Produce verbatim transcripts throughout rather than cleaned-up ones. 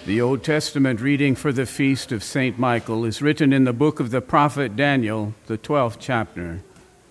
The Old Testament reading for the feast of Saint Michael is written in the book of the prophet Daniel, the twelfth chapter.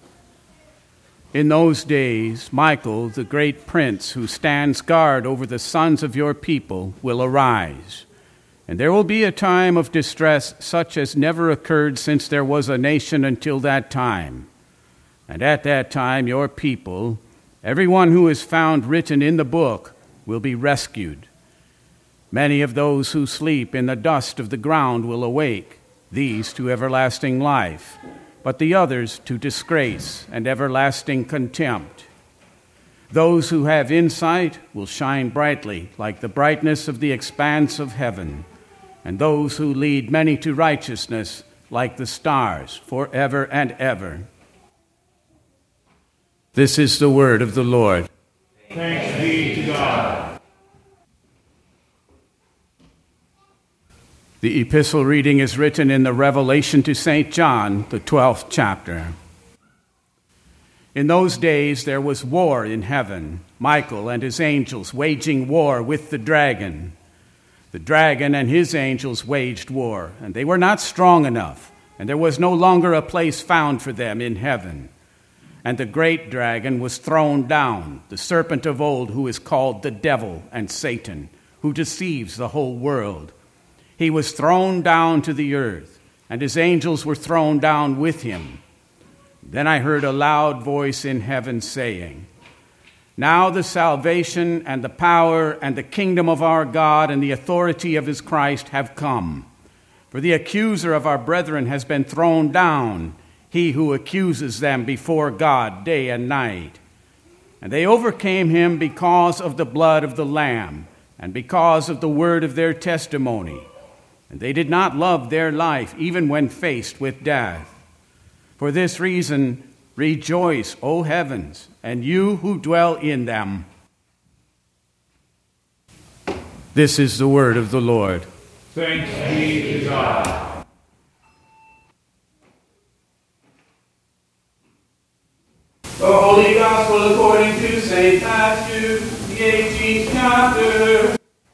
In those days, Michael, the great prince who stands guard over the sons of your people, will arise. And there will be a time of distress such as never occurred since there was a nation until that time. And at that time, your people, everyone who is found written in the book, will be rescued. Many of those who sleep in the dust of the ground will awake, these to everlasting life, but the others to disgrace and everlasting contempt. Those who have insight will shine brightly like the brightness of the expanse of heaven, and those who lead many to righteousness like the stars forever and ever. This is the word of the Lord. Thanks be to God. The epistle reading is written in the Revelation to Saint John, the twelfth chapter. In those days there was war in heaven, Michael and his angels waging war with the dragon. The dragon and his angels waged war, and they were not strong enough, and there was no longer a place found for them in heaven. And the great dragon was thrown down, the serpent of old who is called the devil and Satan, who deceives the whole world. He was thrown down to the earth, and his angels were thrown down with him. Then I heard a loud voice in heaven saying, "Now the salvation and the power and the kingdom of our God and the authority of his Christ have come. For the accuser of our brethren has been thrown down, he who accuses them before God day and night. And they overcame him because of the blood of the Lamb and because of the word of their testimony. And they did not love their life even when faced with death. For this reason, rejoice, O heavens, and you who dwell in them." This is the word of the Lord. Thanks be to God. The Holy Gospel according to Saint Matthew, the eighteenth chapter.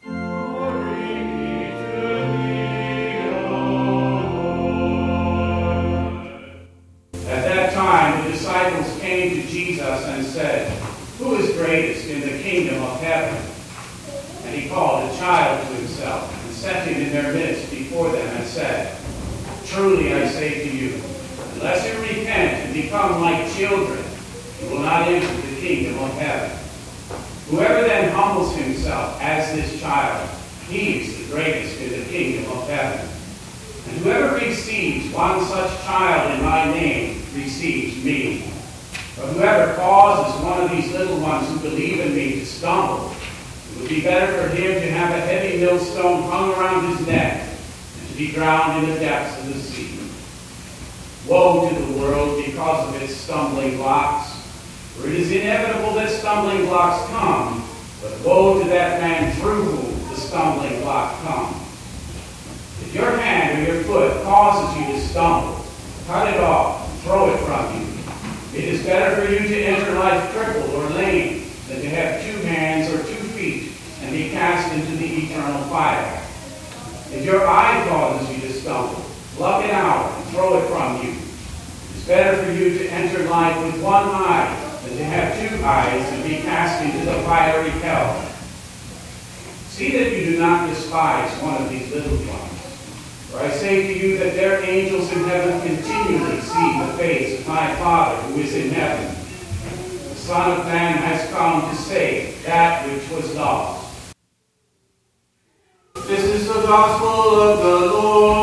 And said, "Who is greatest in the kingdom of heaven?" And he called a child to himself and set him in their midst before them and said, "Truly I say to you, unless you repent and become like children, you will not enter the kingdom of heaven. Whoever then humbles himself as this child, he is the greatest in the kingdom of heaven. And whoever receives one such child in my name receives me. But whoever causes one of these little ones who believe in me to stumble, it would be better for him to have a heavy millstone hung around his neck and to be drowned in the depths of the sea. Woe to the world because of its stumbling blocks, for it is inevitable that stumbling blocks come, but woe to that man through whom the stumbling block comes. If your hand or your foot causes you to stumble, cut it off and throw it from you. It is better for you to enter life crippled or lame than to have two hands or two feet and be cast into the eternal fire. If your eye causes you to stumble, pluck it out and throw it from you. It is better for you to enter life with one eye than to have two eyes and be cast into the fiery hell. See that you do not despise one of these little ones. For I say to you that their angels in heaven continually see the face of my Father who is in heaven. The Son of Man has come to save that which was lost." This is the gospel of the Lord.